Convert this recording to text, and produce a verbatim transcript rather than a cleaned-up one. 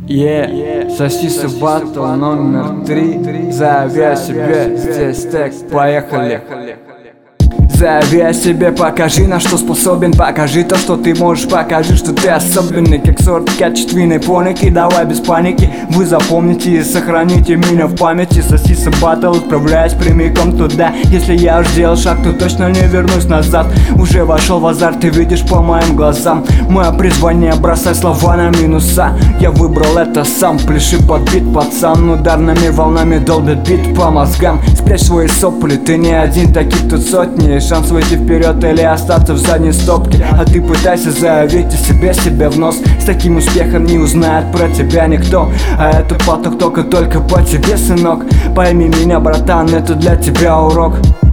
Yeah, сосиса батл номер три. Заяви о себе, здесь текст, поехали. Заяви о себе, покажи, на что способен. Покажи то, что ты можешь, покажи, что ты особенный. Как сорт качественной поники, давай без паники. Вы запомните и сохраните меня в памяти. Сосиса батл, отправляюсь прямиком туда. Если я уж сделал шаг, то точно не вернусь назад. Уже вошел в азарт, ты видишь по моим глазам. Мое призвание бросать слова на минуса. Я выбрал это сам, пляши под бит, пацан. Ударными волнами долбит бит по мозгам. Спрячь свои сопли, ты не один, таких тут сотни. Шанс выйти вперед или остаться в задней стопке. А ты пытайся заявить о себе себе в нос. С таким успехом не узнает про тебя никто. А этот поток только только по тебе, сынок. Пойми меня, братан, это для тебя урок.